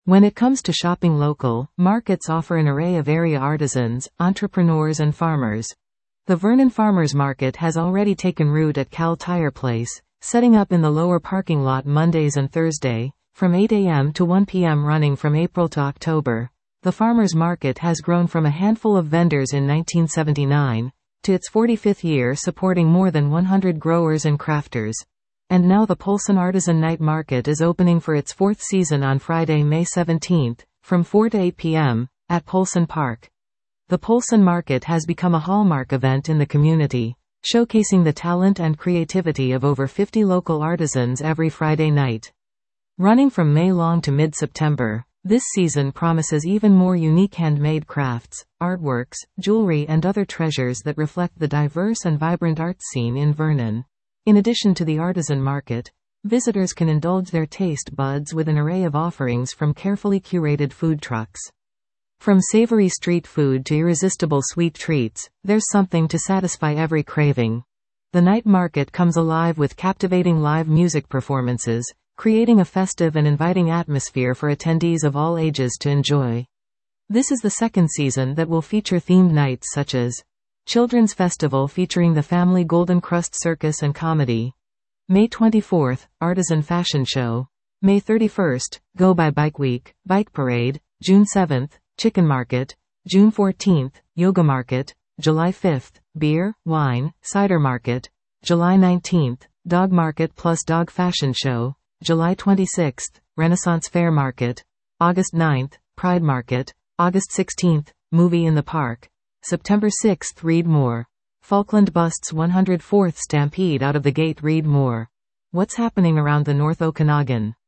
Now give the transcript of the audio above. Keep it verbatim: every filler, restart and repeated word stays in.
When it comes to shopping local, markets offer an array of area artisans, entrepreneurs and farmers. The Vernon Farmers Market has already taken root at Cal Tire Place, setting up in the lower parking lot Mondays and Thursday, from eight a m to one p m running from April to October. The Farmers Market has grown from a handful of vendors in nineteen seventy-nine, to its forty-fifth year supporting more than one hundred growers and crafters. And now the Polson Artisan Night Market is opening for its fourth season on Friday, May seventeenth, from four to eight p m, at Polson Park. The Polson Market has become a hallmark event in the community, showcasing the talent and creativity of over fifty local artisans every Friday night. Running from May long to mid-September, this season promises even more unique handmade crafts, artworks, jewelry and other treasures that reflect the diverse and vibrant art scene in Vernon. In addition to the artisan market, visitors can indulge their taste buds with an array of offerings from carefully curated food trucks. From savory street food to irresistible sweet treats, there's something to satisfy every craving. The night market comes alive with captivating live music performances, creating a festive and inviting atmosphere for attendees of all ages to enjoy. This is the second season that will feature themed nights such as Children's Festival featuring the Family Golden Crust Circus and Comedy. May twenty-fourth, Artisan Fashion Show. May thirty-first, Go by Bike Week, Bike Parade. June seventh, Chicken Market. June fourteenth, Yoga Market. July fifth, Beer, Wine, Cider Market. July nineteenth, Dog Market plus Dog Fashion Show. July twenty-sixth, Renaissance Fair Market. August ninth, Pride Market. August sixteenth, Movie in the Park. September sixth, read more. Falkland Bust's one hundred fourth Stampede out of the gate. Read more. What's happening around the North Okanagan?